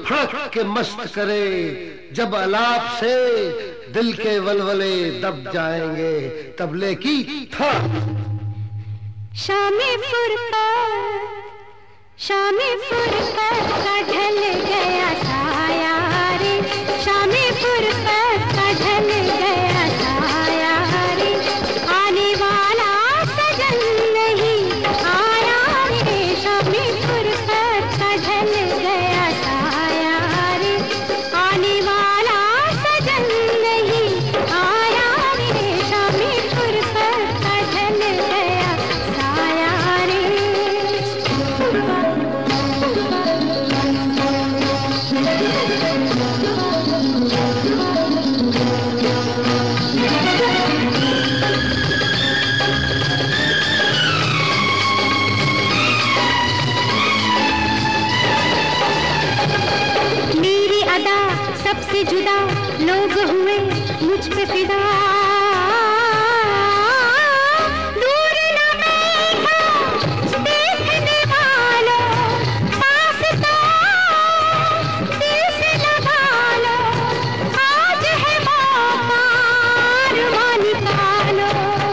फड़क के मस्त करे, जब अलाप से दिल के वलवले दब जाएंगे, तबले की था शामे फुरकत, शामे फुरकत का ढल गया साया रे, शामे फुरकत का ढल गया साया रे, आने वाला सजन नहीं आया रे, शामे फुरकत का ढल गया साया रे, आने वाला सजन नहीं आया रे, शामे फुरकत का ढल गया साया रे। मेरी अदा सबसे जुदा, लोग हुए मुझ पे फिदा, दूर न बैठा देखने वालों, पास तो दिल से लगा लो, आज है मौका अरमान निकालो,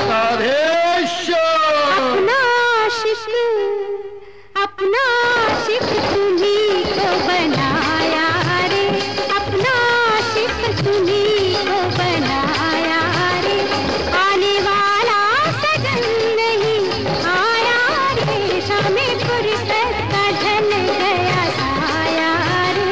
अपना आशिक तुम्ही को बनाया रे, अपना आशिक तुम्ही को बनाया रे, आने वाला सजन नहीं आया रे, शामे फुरकत का ढल गया साया रे।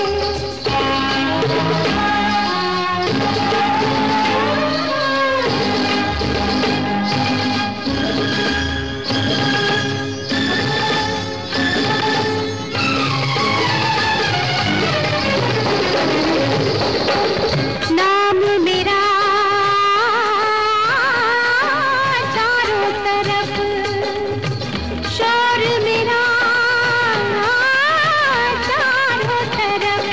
नाम मेरा चारों तरफ, शोर मेरा चारों तरफ,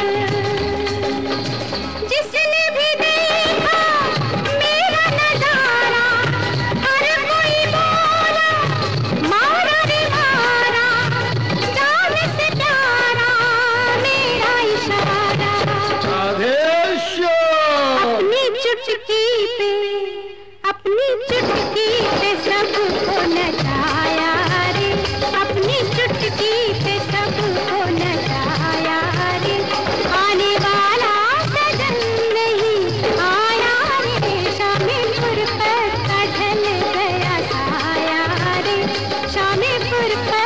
जिसने भी देखा मेरा नजारा, हर कोई बोला मारा रे मारा, जान से प्यारा मेरा इशारा, अपनी चुटकी पे सबको नचाया रे, अपनी चुटकी पे सबको नचाया रे, आने वाला सजन नहीं आया रे, शामे फुरकत का ढल गया साया रे, शामे फुरकत